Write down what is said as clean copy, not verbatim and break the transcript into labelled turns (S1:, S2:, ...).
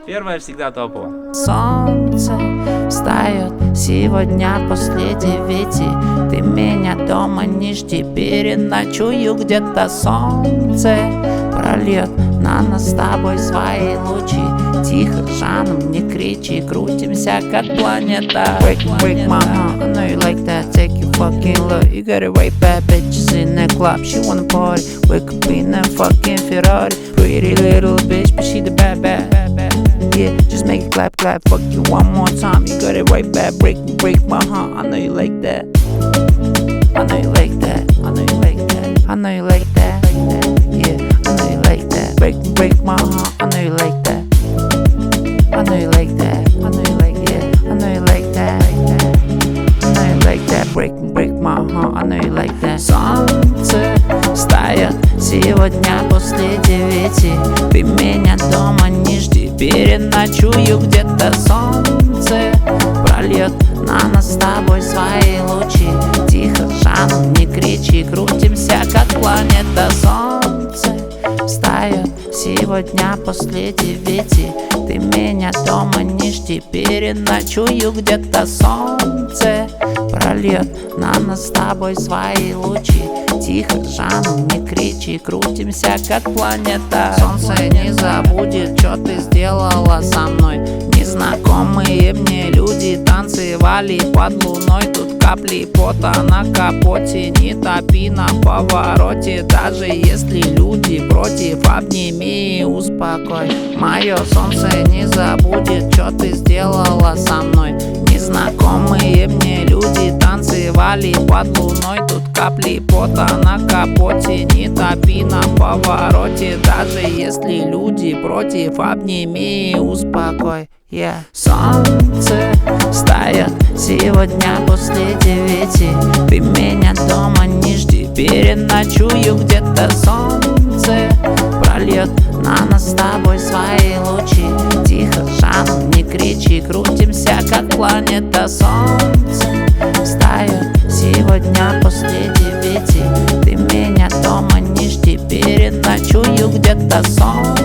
S1: Первая всегда топовая.
S2: Солнце встает сегодня после 9. Ты меня дома не жди, переночую где-то. Солнце прольет на нас с тобой свои лучи. Тихо, жаном, не кричи, крутимся как планета. Break my heart, I know you like that. Take your fucking look, you got it right back. Bitches in the club, she wanna party. Wake up in that fucking Ferrari. Pretty little bitch, but she the bad. Yeah, just make it clap, fuck you one more time. You got it right back, break my heart. I know you like that. I know you like that. I know you like that. I know you like that. Yeah, I know you like that. Break my heart. I know you like that. I know you like that. I know you like yeah. I know you like that. I know you like that. Break my heart. I know you like that. Солнце встает сегодня после 9. Ты меня дома не жди, переночую где-то. Солнце прольет на нас с тобой свои лучи. Тихо, жаном, не кричи, крутимся как планета. Солнце встает сегодня после 9. Ты меня дома не жди, переночую где-то. Солнце прольет на нас с тобой свои лучи. Тихо, жаном, не кричи, крутимся как планета. Солнце не забудет, что ты сделала со мной. Незнакомые мне люди танцевали под луной. Тут капли пота на капоте, не топи на повороте. Даже если люди против, обними и успокой. Мое солнце не забудет, что ты сделала со мной. Незнакомые мне люди танцевали под луной. Тут капли пота на капоте, не топи на повороте. Даже если люди против, обними и успокой. Yeah. Солнце встает сегодня после 9. Ты меня дома не жди, переночую где-то. Солнце прольет на нас с тобой свои лучи. Тихо, жаном, не кричи, крутимся как планета. Солнце встает сегодня после 9. Ты меня дома не жди, переночую где-то. Солнце